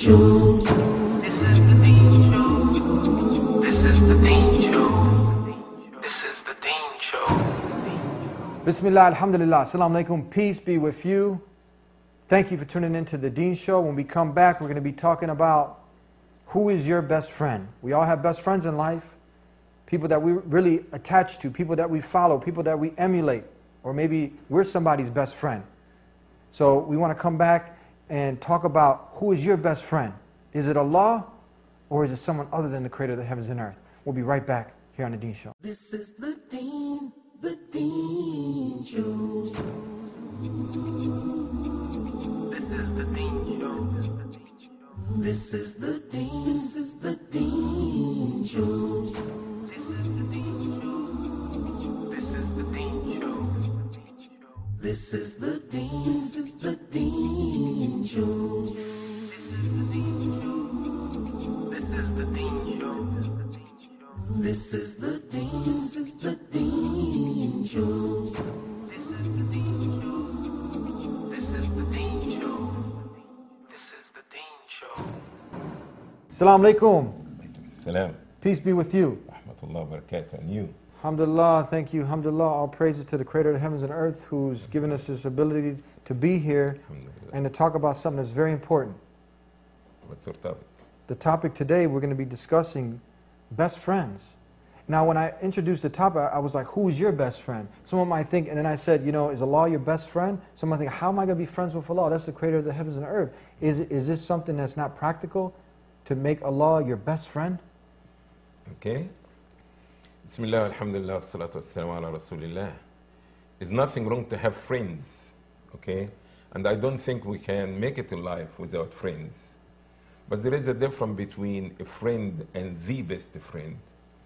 Show. This is the Dean Show. This is the Dean Show. This is the Dean Show. Bismillah, alhamdulillah, assalamu alaikum, peace be with you. Thank you for tuning into the Dean Show. When we come back, we're going to be talking about who is your best friend. We all have best friends in life, people that we really attach to, people that we follow, people that we emulate, or maybe we're somebody's best friend. So we want to come back and talk about who is your best friend. Is it Allah or is it someone other than the creator of the heavens and earth? We'll be right back here on the Dean Show. This is the Dean Show. This is the Dean Show. This is the Dean Show. This is the Dean Show. This is the Dean Show. This is the Dean Show. This is the Dean Show. This is the Dean Show. This is the Dean Show. This is the Dean Show. This is the Dean Show. This is the Dean Show. Assalamu alaikum. Salam. Peace be with you. Rahmatullah wa barakatuh. And you? Alhamdulillah, thank you. Alhamdulillah, all praises to the creator of the heavens and earth who's given us this ability to be here and to talk about something that's very important. What's your topic? The topic today, we're going to be discussing best friends. Now, when I introduced the topic, I was like, who is your best friend? Someone might think, and then I said, you know, is Allah your best friend? Someone might think, how am I going to be friends with Allah? That's the creator of the heavens and earth. Is this something that's not practical to make Allah your best friend? Okay. Bismillah, alhamdulillah, salatu wassalamu ala rasulillah. There's nothing wrong to have friends, okay? And I don't think we can make it in life without friends. But there is a difference between a friend and the best friend.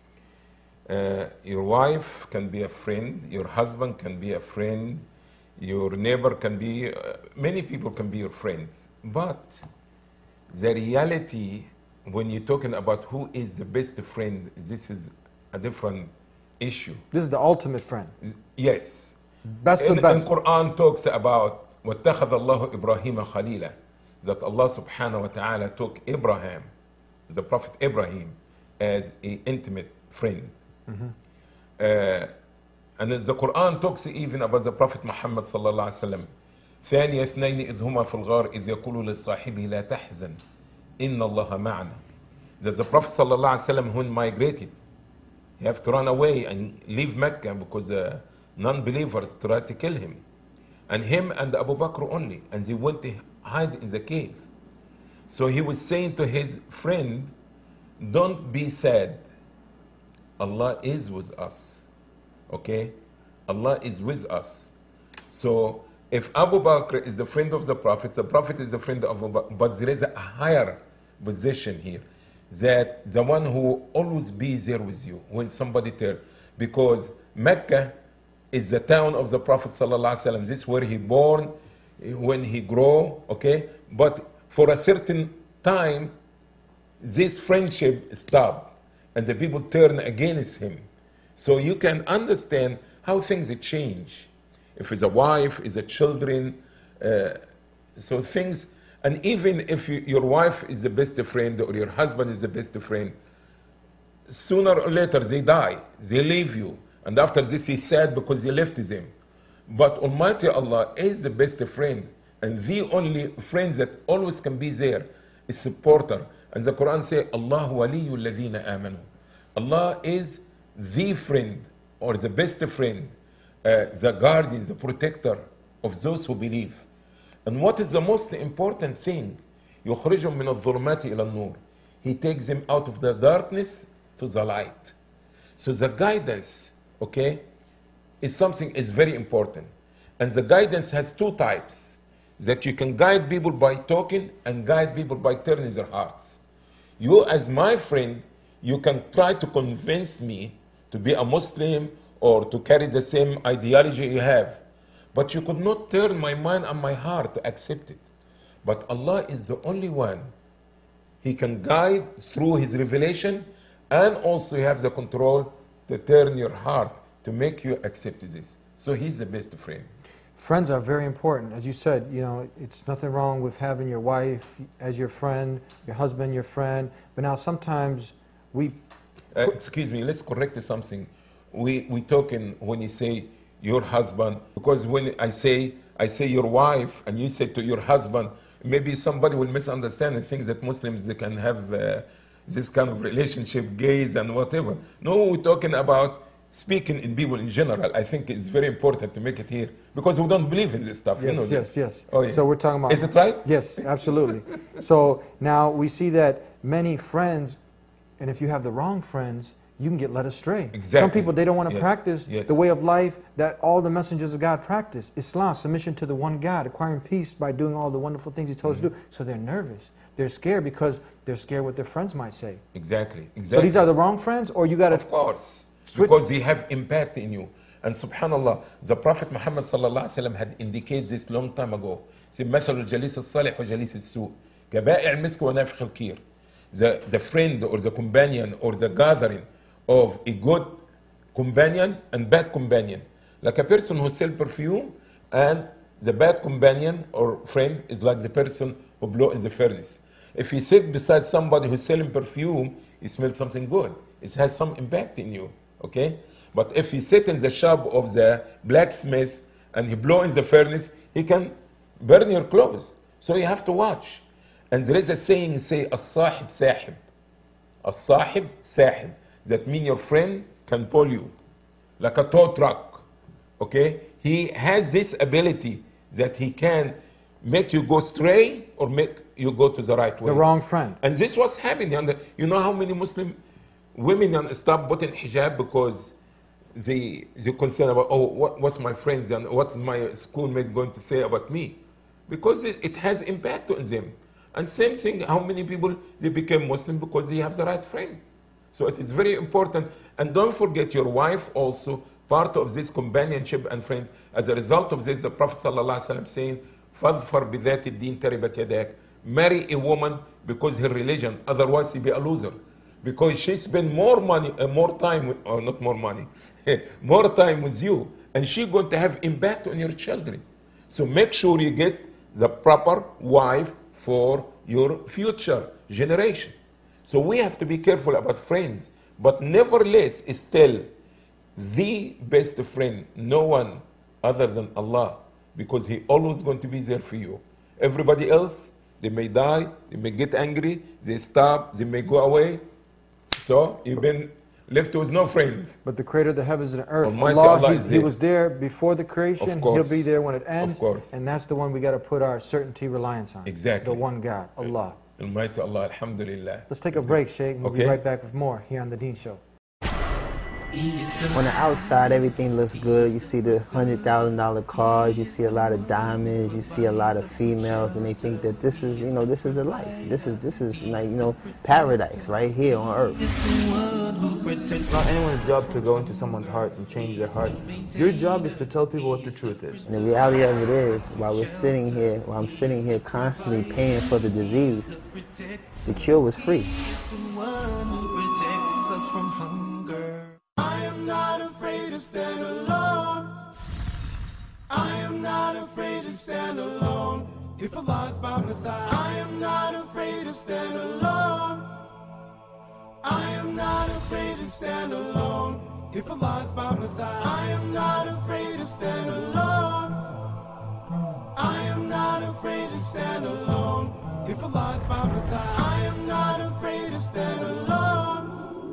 Your wife can be a friend, your husband can be a friend, your neighbor can be, many people can be your friends. But the reality, when you're talking about who is the best friend, this is a different issue. This is the ultimate friend. Yes. Best of best. And Quran talks about وَاتَّخَذَ اللَّهُ إِبْرَاهِيمَ خَلِيلًا, that Allah subhanahu wa ta'ala took Abraham, the Prophet Ibrahim, as an intimate friend. And the Quran talks even about the Prophet Muhammad sallallahu alaihi wasallam. ثاني اثنين إذ هما في الغار إذ يقول لصاحبه لا تحزن إن الله معنا. That the Prophet sallallahu alaihi wasallam, when migrated, he have to run away and leave Mecca because non-believers tried to kill him. And him and Abu Bakr only. And they went to hide in the cave. So he was saying to his friend, don't be sad. Allah is with us. Okay? Allah is with us. So if Abu Bakr is the friend of the Prophet is the friend of Abu Bakr. But there is a higher position here, that the one who will always be there with you when somebody tells, because Mecca is the town of the Prophet sallallahu alaihi wasallam. This is where he born, when he grow, okay? But for a certain time, this friendship stopped and the people turn against him. So you can understand how things change. If it's a wife, it's a children, so things. And even if your wife is the best friend or your husband is the best friend, sooner or later they die, they leave you. And after this he's sad because you left them. But Almighty Allah is the best friend and the only friend that always can be there is supporter. And the Quran says, Allahu waliyul ladhina amanu. Allah is the friend or the best friend, the guardian, the protector of those who believe. And what is the most important thing? يخرجهم من الظلمات إلى النور. He takes them out of the darkness to the light. So the guidance, okay, is something is very important. And the guidance has two types. That you can guide people by talking and guide people by turning their hearts. You as my friend, you can try to convince me to be a Muslim or to carry the same ideology you have. But you could not turn my mind and my heart to accept it. But Allah is the only one. He can guide through His revelation, and also He has the control to turn your heart to make you accept this. So He's the best friend. Friends are very important. As you said, you know, it's nothing wrong with having your wife as your friend, your husband your friend. But now sometimes we... Excuse me, let's correct something. We talking when you say your husband, because when I say your wife and you say to your husband, maybe somebody will misunderstand and think that Muslims, they can have this kind of relationship, gays and whatever. No, we're talking about speaking in people in general. I think it's very important to make it here because we don't believe in this stuff. Yes, you know yes, this. yes. Oh, yeah. So we're talking about... Is it right? Yes, absolutely. So now we see that many friends, and if you have the wrong friends, you can get led astray. Exactly. Some people, they don't want to Yes, practice yes. the way of life that all the messengers of God practice. Islam, submission to the one God, acquiring peace by doing all the wonderful things He told us to do. So they're nervous. They're scared because they're scared what their friends might say. Exactly. So these are the wrong friends, or you got to... Of course, because they have impact in you. And subhanallah, the Prophet Muhammad sallallahu alaihi wasallam had indicated this long time ago. See, مثل الجليس الصالح وجليس السوء كبائع المسك ونافخ الكير. The friend or the companion or the gathering of a good companion and bad companion. Like a person who sells perfume, and the bad companion or friend is like the person who blow in the furnace. If you sit beside somebody who's selling perfume, you smell something good. It has some impact in you, okay? But if you sit in the shop of the blacksmith and he blow in the furnace, he can burn your clothes. So you have to watch. And there is a saying, say, as-sahib sahib. As-sahib sahib. That means your friend can pull you like a tow truck, okay? He has this ability that he can make you go stray or make you go to the right way. The wrong friend. And this was happening. And you know how many Muslim women stop putting hijab because they concerned about, oh, what's my friends and what's my schoolmate going to say about me? Because it has impact on them. And same thing, how many people, they became Muslim because they have the right friend. So it is very important. And don't forget your wife also, part of this companionship and friends. As a result of this, the Prophet ﷺ saying, فَاظْفَرْ بِذَاتِ الدِّينِ تَرِبَتْ يَدَاكَ. Marry a woman because her religion, otherwise you'll be a loser. Because she spend more money, more time, or not more money, more time with you. And she's going to have impact on your children. So make sure you get the proper wife for your future generation. So we have to be careful about friends, but nevertheless, still the best friend, no one other than Allah, because He always going to be there for you. Everybody else, they may die, they may get angry, they stop, they may go away. So you've been left with no friends. But the creator of the heavens and the earth, Almighty Allah, Allah is He there. was there before the creation. Of course. He'll be there when it ends. Of course. And that's the one we got to put our certainty reliance on. Exactly. The one God, Allah. Almighty Allah, alhamdulillah. Let's take a break, Sheikh. We'll be Okay. right back with more here on The Dean Show. On the outside, everything looks good. You see the $100,000 cars, you see a lot of diamonds, you see a lot of females, and they think that this is, you know, this is a life. This is like, you know, paradise right here on earth. It's not anyone's job to go into someone's heart and change their heart. Your job is to tell people what the truth is. And the reality of it is, while I'm sitting here constantly paying for the disease, the cure was free. I am not afraid to stand alone. I am not afraid to stand alone. If Allah's by my side, I am not afraid to stand alone. I am not afraid to stand alone. If Allah's by my side, I am not afraid to stand alone. I am not afraid to stand alone. If Allah's by my side, I am not afraid to stand alone.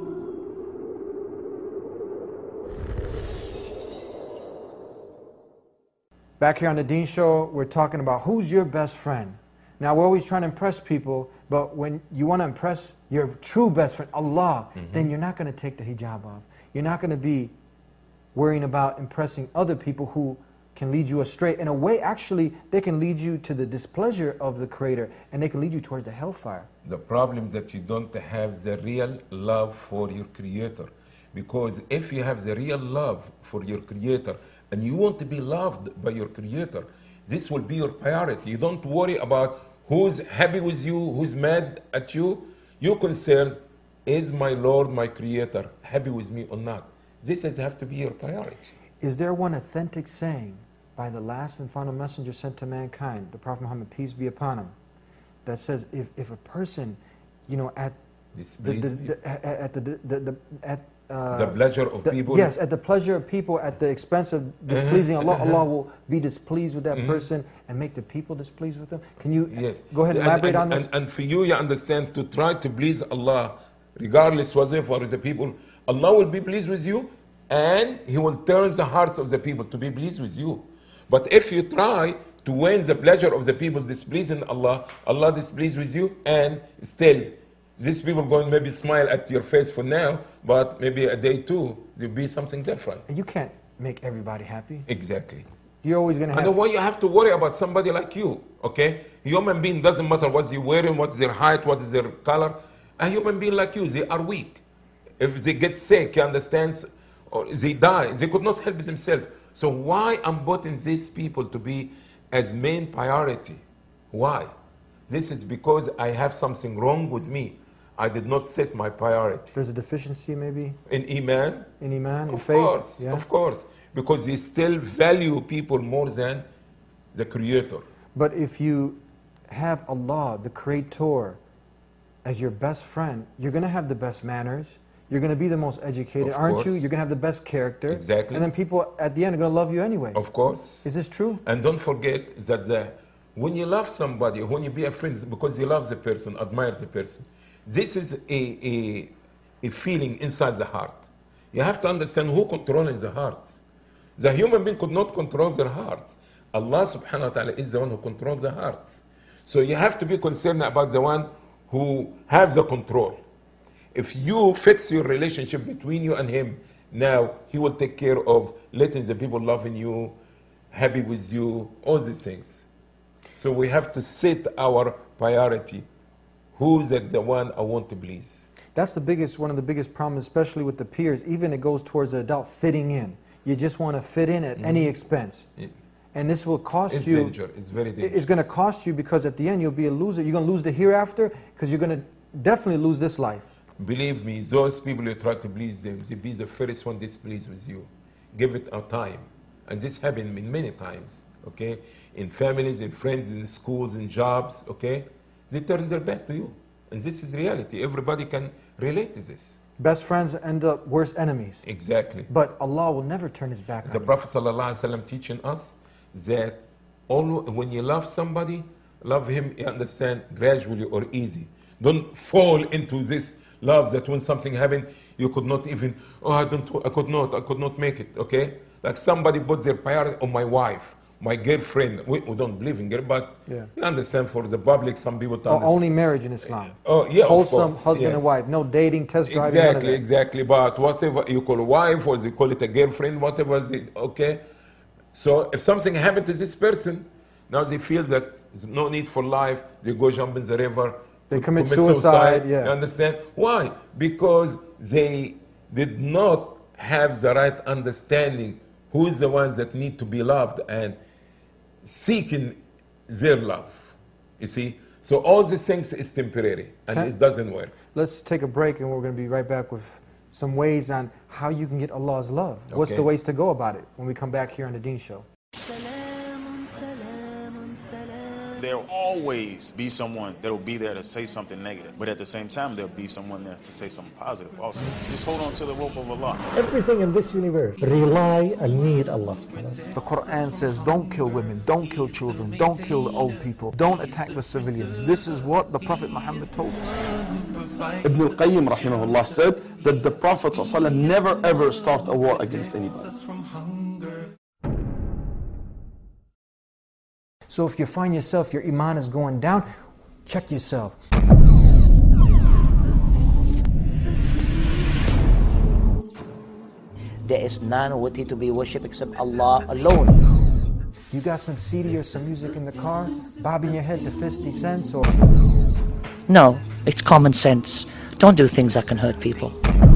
Back here on The Dean Show, we're talking about who's your best friend. Now, we're always trying to impress people, but when you want to impress your true best friend, Allah, then you're not going to take the hijab off. You're not going to be worrying about impressing other people who can lead you astray. In a way, actually, they can lead you to the displeasure of the Creator, and they can lead you towards the hellfire. The problem is that you don't have the real love for your Creator. Because if you have the real love for your Creator and you want to be loved by your Creator, this will be your priority. You don't worry about who's happy with you, who's mad at you. Your concern is my Lord, my Creator, happy with me or not. This has to be your priority. Is there one authentic saying by the last and final messenger sent to mankind, the Prophet Muhammad, peace be upon him, that says if a person, you know, at the pleasure of people. Yes, at the pleasure of people, at the expense of displeasing Allah, Allah will be displeased with that person and make the people displeased with him. Can you go ahead and elaborate on this? And for you understand, to try to please Allah, regardless whatever the people, Allah will be pleased with you, and He will turn the hearts of the people to be pleased with you. But if you try to win the pleasure of the people displeasing Allah, Allah displeased with you, and still these people going maybe smile at your face for now, but maybe a day too, there'll be something different. You can't make everybody happy. Exactly. You're always going to have... And why you have to worry about somebody like you, okay? Human being doesn't matter what they're wearing, what's their height, what is their color. A human being like you, they are weak. If they get sick, you understand, or they die, they could not help themselves. So why I'm putting these people to be as main priority? Why? This is because I have something wrong with me. I did not set my priority. There's a deficiency maybe? In Iman? In Iman, in of faith? Course, yeah. Of course. Because they still value people more than the Creator. But if you have Allah, the Creator, as your best friend, you're going to have the best manners. You're going to be the most educated, aren't you? You're going to have the best character. Exactly. And then people at the end are going to love you anyway. Of course. Is this true? And don't forget that when you love somebody, when you be a friend because you love the person, admire the person, this is a feeling inside the heart. You have to understand who controls the hearts. The human being could not control their hearts. Allah subhanahu wa ta'ala is the one who controls the hearts. So you have to be concerned about the one who has the control. If you fix your relationship between you and him, now he will take care of letting the people loving you, happy with you, all these things. So we have to set our priority. Who's the one I want to please? That's one of the biggest problems, especially with the peers. Even it goes towards the adult fitting in. You just want to fit in at any expense. And this will cost you. It's very dangerous. It's going to cost you because at the end you'll be a loser. You're going to lose the hereafter because you're going to definitely lose this life. Believe me, those people you try to please them, they be the first one displeased with you. Give it a time. And this happened many times, okay? In families, in friends, in schools, in jobs, okay? They turn their back to you. And this is reality. Everybody can relate to this. Best friends end up worst enemies. Exactly. But Allah will never turn his back on you. The Prophet ﷺ teaching us that when you love somebody, love him, you understand, gradually or easy. Don't fall into this love that when something happened, you could not even, I could not make it, okay? Like somebody put their priority on my wife, my girlfriend. We don't believe in girl, but you understand, for the public, some people don't understand. Only marriage in Islam. Oh, yeah, wholesome husband and wife, no dating, test driving. Exactly. But whatever you call a wife or they call it a girlfriend, whatever, okay? So if something happened to this person, now they feel that there's no need for life, they go jump in the river, they commit suicide. You understand? Why? Because they did not have the right understanding who is the ones that need to be loved and seeking their love. You see? So all these things is temporary and it doesn't work. Let's take a break and we're going to be right back with some ways on how you can get Allah's love. What's the ways to go about it when we come back here on the Deen Show? There'll always be someone that'll be there to say something negative, but at the same time there'll be someone there to say something positive also. So just hold on to the rope of Allah. Everything in this universe rely and need Allah subhanahu wa ta'ala. The Quran says don't kill women, don't kill children, don't kill the old people, don't attack the civilians. This is what the Prophet Muhammad told us. Ibn al-Qayyim rahimahullah said that the Prophet ﷺ never ever started a war against anybody. So if you find yourself, your iman is going down, check yourself. There is none worthy to be worshipped except Allah alone. You got some CD or some music in the car, bobbing your head to 50 cents or... No, it's common sense. Don't do things that can hurt people.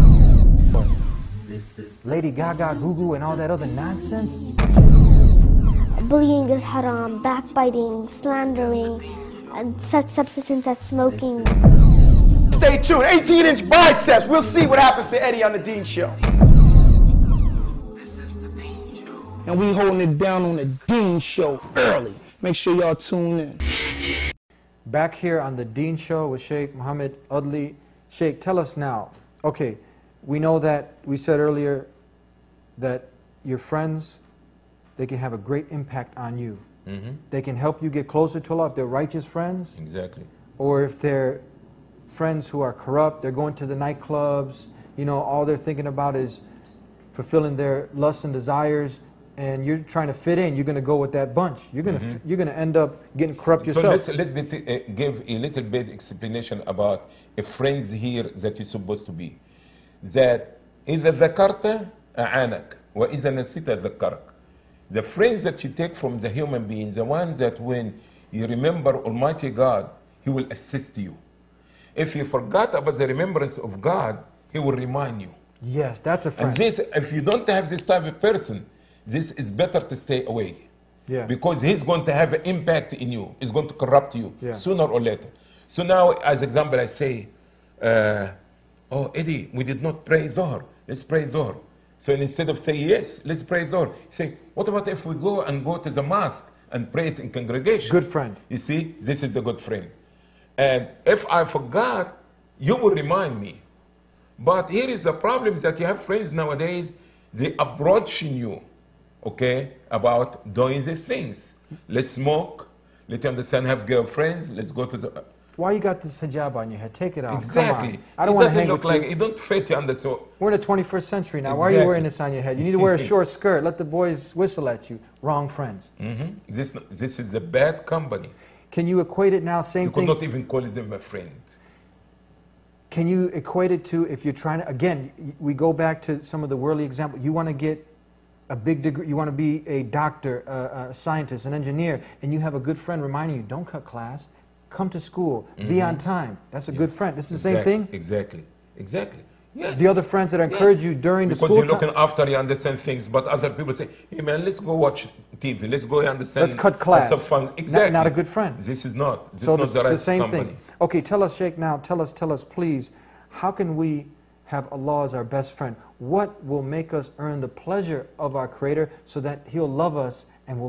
Lady Gaga, Gugu, and all that other nonsense. Bullying is haram, backbiting, slandering, and such substances as smoking. Stay tuned, 18-inch biceps. We'll see what happens to Eddie on the Deen Show. and we holding it down on the Dean Show early. Make sure y'all tune in. Back here on the Dean Show with Sheikh Muhammad Adli. Sheikh, tell us now. Okay, we know that we said earlier that your friends, they can have a great impact on you. They can help you get closer to Allah if they're righteous friends. Exactly. Or if they're friends who are corrupt, they're going to the nightclubs, you know, all they're thinking about is fulfilling their lusts and desires, and you're trying to fit in, you're going to go with that bunch. You're going to you're going to end up getting corrupt yourself. So let's give a little bit explanation about a friends here that you're supposed to be. That إذا ذكرت أعانك وإذا نسيت ذكرك. The friends that you take from the human being, the ones that when you remember Almighty God, He will assist you. If you forgot about the remembrance of God, He will remind you. Yes, that's a friend. And this, if you don't have this type of person, this is better to stay away. Yeah. Because he's going to have an impact in you. He's going to corrupt you sooner or later. So now, as example, I say, oh, Eddie, we did not pray Dhuhr. Let's pray Dhuhr. So instead of saying, yes, let's pray Dhuhr, say, what about if we go to the mosque and pray it in congregation? Good friend. You see, this is a good friend. And if I forgot, you will remind me. But here is the problem that you have friends nowadays, they approaching you, okay, about doing the things. Let's smoke, let's understand, have girlfriends, let's go to the... Why you got this hijab on your head? Take it off. Exactly. Come on. I don't want to hang look with like you. It don't fit you under so... We're in the 21st century now. Why are you wearing this on your head? You need to wear a short skirt. Let the boys whistle at you. Wrong friends. This is a bad company. Can you equate it now, same thing? You could not even call them a friend. Can you equate it to if you're trying to, again, we go back to some of the worldly examples. You want to get a big degree, you want to be a doctor, a scientist, an engineer, and you have a good friend reminding you, don't cut class, come to school, be on time. That's a good friend. This is the same thing? Exactly. Yes. The other friends that encourage you during the school time. Because you're looking after, you understand things, but other people say, hey man, let's go watch TV, let's go understand. Let's cut class. Have some fun. Exactly. Not a good friend. This is not. This so is not the right same company. thing. Okay, tell us, Sheikh, now, tell us, please, how can we have Allah as our best friend? What will make us earn the pleasure of our Creator so that He'll love us and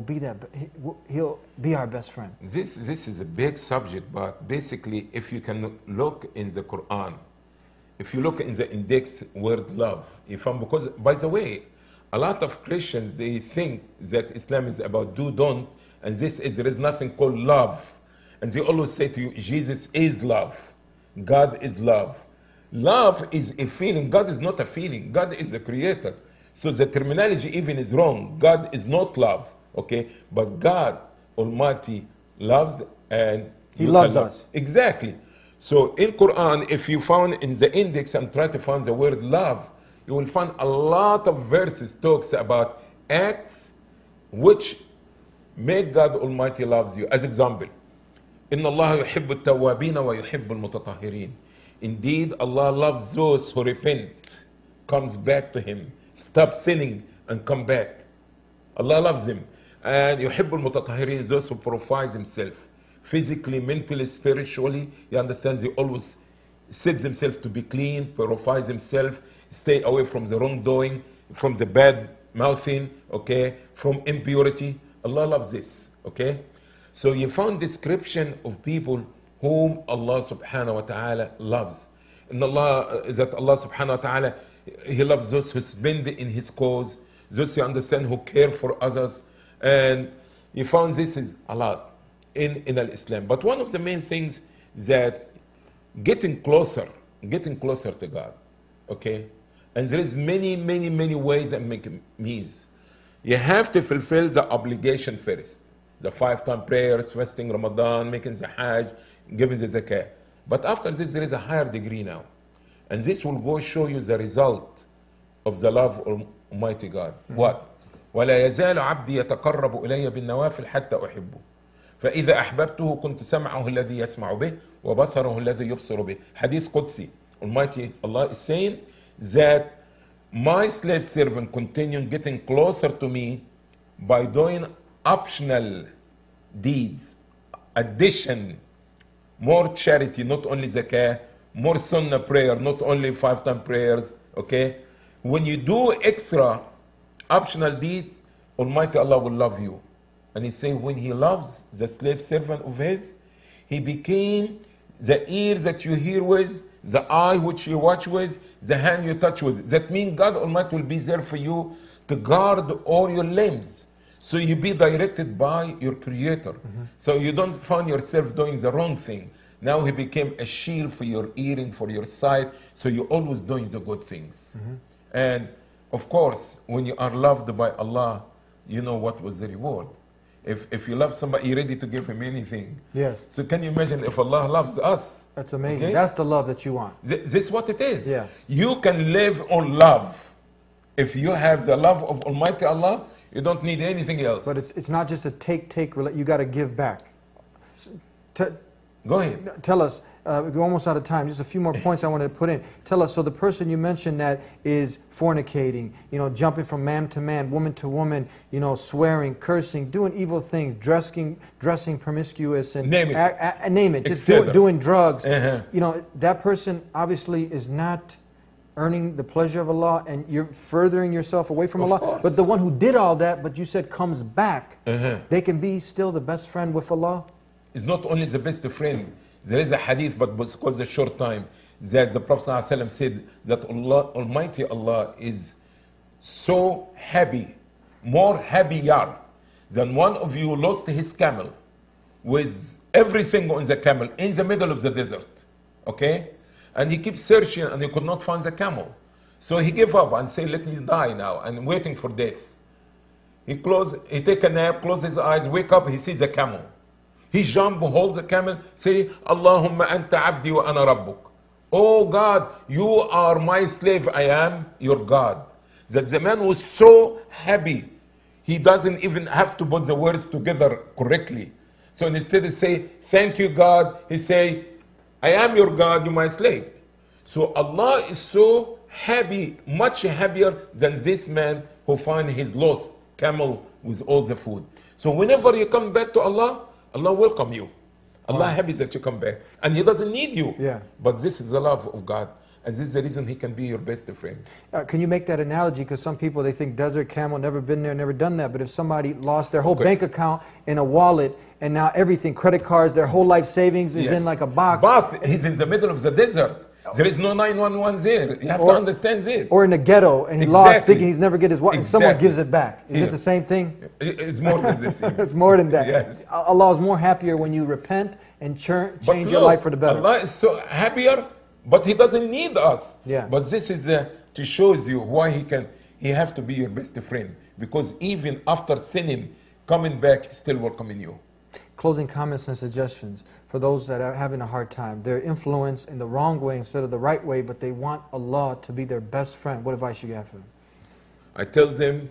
He'll be our best friend? This is a big subject, but basically, if you can look in the Quran, if you look in the index word love, because, by the way, a lot of Christians, they think that Islam is about do, don't, and there is nothing called love. And they always say to you, Jesus is love. God is love. Love is a feeling. God is not a feeling. God is a creator. So the terminology even is wrong. God is not love, okay? But God Almighty loves and He loves us. Exactly. So in Quran, if you found in the index and try to find the word love, you will find a lot of verses talks about acts which make God Almighty loves you. As example, إن الله يحب التوابين ويحب المتطهرين. Indeed, Allah loves those who repent, comes back to Him, stop sinning and come back. Allah loves them. And يحب المتطهرين, those who purify themselves, physically, mentally, spiritually. You understand, they always set themselves to be clean, purify themselves, stay away from the wrongdoing, from the bad mouthing, okay, from impurity. Allah loves this, okay? So you found description of people whom Allah subhanahu wa ta'ala loves. And Allah subhanahu wa ta'ala, He loves those who spend in His cause, those who understand, who care for others. And you found this is a lot in Islam. But one of the main things that getting closer to God, okay? And there is many ways and means. You have to fulfill the obligation first. The 5-time prayers, fasting Ramadan, making the Hajj, giving the zakah. But after this, there is a higher degree now. And this will go show you the result of the love of Almighty God. What? وَلَا يَزَالُ عَبْدِي يَتَقَرَّبُ إِلَيَّ بِالنَّوَافِلِ حَتَّى أُحِبُّهُ فإذا أحببته كنت سمعه الذي يسمع به وبصره الذي يبصر به. Hadith Qudsi. Almighty Allah is saying that my slave servant continuing getting closer to me by doing optional deeds, addition, more charity, not only zakah, more sunnah prayer, not only 5-time prayers, okay? When you do extra optional deeds, Almighty Allah will love you. And he say when he loves the slave servant of his, he became the ear that you hear with, the eye which you watch with, the hand you touch with. That means God Almighty will be there for you to guard all your limbs. So you be directed by your Creator. So you don't find yourself doing the wrong thing. Now he became a shield for your hearing, for your sight. So you're always doing the good things. And of course, when you are loved by Allah, you know what was the reward. If you love somebody, you're ready to give him anything. Yes. So can you imagine if Allah loves us? That's amazing. Okay? That's the love that you want. This is what it is. Yeah. You can live on love. If you have the love of Almighty Allah, you don't need anything else. But it's not just a take, you got to give back. Go ahead. Tell us, we're almost out of time, just a few more points I wanted to put in. Tell us, so the person you mentioned that is fornicating, jumping from man to man, woman to woman, swearing, cursing, doing evil things, dressing promiscuous, and name it, name it, just doing drugs. That person obviously is not earning the pleasure of Allah, and you're furthering yourself away from Allah. Course. But the one who did all that, but you said comes back, they can be still the best friend with Allah? Is not only the best friend. There is a hadith, but because of a short time, that the Prophet ﷺ said that Almighty Allah is so happy, more happier than one of you lost his camel with everything on the camel in the middle of the desert. Okay? And he keeps searching and he could not find the camel. So he gave up and said, let me die now, and waiting for death. He take a nap, close his eyes, wake up, he sees the camel. He jump, holds the camel, say, Allahumma anta abdi wa ana rabbuk. Oh God, you are my slave, I am your God. That the man was so happy, he doesn't even have to put the words together correctly. So instead of say, thank you God, he say, I am your God, you my slave. So Allah is so happy, much happier than this man who find his lost camel with all the food. So whenever you come back to Allah, Allah welcome you. Allah happy that you come back. And He doesn't need you. Yeah. But this is the love of God. And this is the reason He can be your best friend. Can you make that analogy? Because some people, they think desert camel, never been there, never done that. But if somebody lost their whole bank account in a wallet, and now everything, credit cards, their whole life savings is in like a box. But he's in the middle of the desert. There is no 911 there. You have to understand this. Or in the ghetto, and he lost, thinking he's never get his wallet, and someone gives it back. Is it the same thing? It's more than this. It's more than that. Yes. Allah is more happier when you repent and change your life for the better. Allah is so happier, but He doesn't need us. Yeah. But this is to show you why He have to be your best friend. Because even after sinning, coming back, He's still welcoming you. Closing comments and suggestions for those that are having a hard time. They're influenced in the wrong way instead of the right way, but they want Allah to be their best friend. What advice you have for them? I tell them,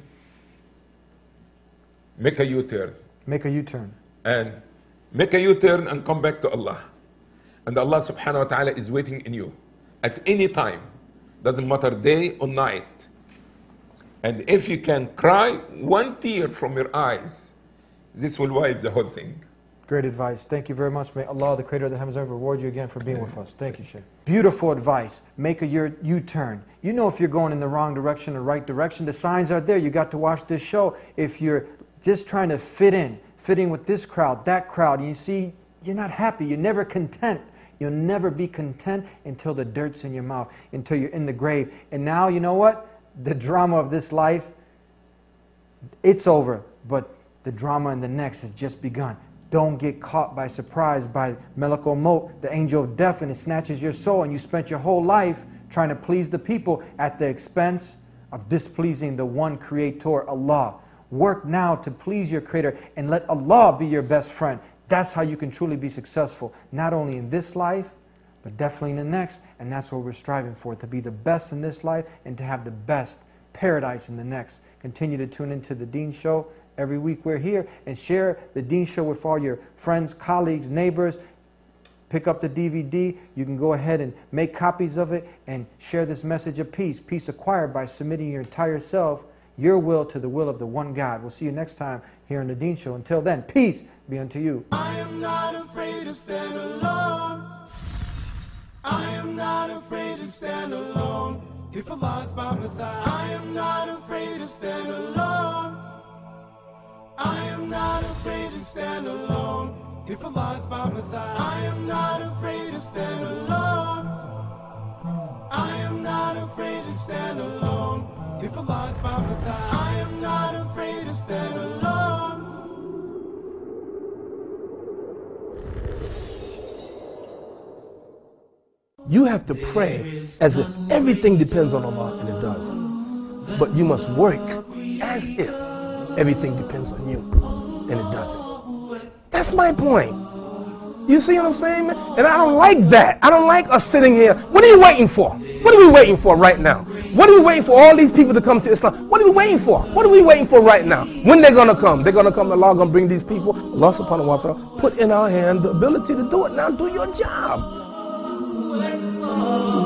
make a U-turn. Make a U-turn. And make a U-turn and come back to Allah. And Allah subhanahu wa ta'ala is waiting in you. At any time. Doesn't matter day or night. And if you can cry one tear from your eyes, this will wipe the whole thing. Great advice. Thank you very much. May Allah, the Creator of the heavens and earth, reward you again for being with us. Thank you, Sheikh. Beautiful advice. Make a U-turn. You know if you're going in the wrong direction or right direction. The signs are there. You got to watch this show. If you're just trying to fit in with this crowd, that crowd, and you see you're not happy, you're never content. You'll never be content until the dirt's in your mouth, until you're in the grave. And now, you know what? The drama of this life, it's over. But the drama in the next has just begun. Don't get caught by surprise by Malakul Maut, the angel of death, and it snatches your soul, and you spent your whole life trying to please the people at the expense of displeasing the one Creator, Allah. Work now to please your Creator and let Allah be your best friend. That's how you can truly be successful, not only in this life, but definitely in the next. And that's what we're striving for, to be the best in this life and to have the best paradise in the next. Continue to tune into The Deen Show. Every week we're here, and share The Deen Show with all your friends, colleagues, neighbors. Pick up the DVD. You can go ahead and make copies of it and share this message of peace. Peace acquired by submitting your entire self, your will, to the will of the one God. We'll see you next time here on The Deen Show. Until then, peace be unto you. I am not afraid to stand alone. I am not afraid to stand alone. If Allah's by my side, I am not afraid to stand alone. am not afraid to stand alone. If Allah is by my side, I am not afraid to stand alone. I am not afraid to stand alone. If Allah is by my side, I am not afraid to stand alone. You have to pray as if everything depends on Allah, and it does. But you must work as if everything depends on you, and it doesn't. That's my point. You see what I'm saying, man? And I don't like that. I don't like us sitting here. What are you waiting for? What are we waiting for right now? What are we waiting for all these people to come to Islam? What are we waiting for? What are we waiting for right now? When they're going to come? They're going to come. Allah going to bring these people. Allah subhanahu wa ta'ala put in our hand the ability to do it. Now do your job.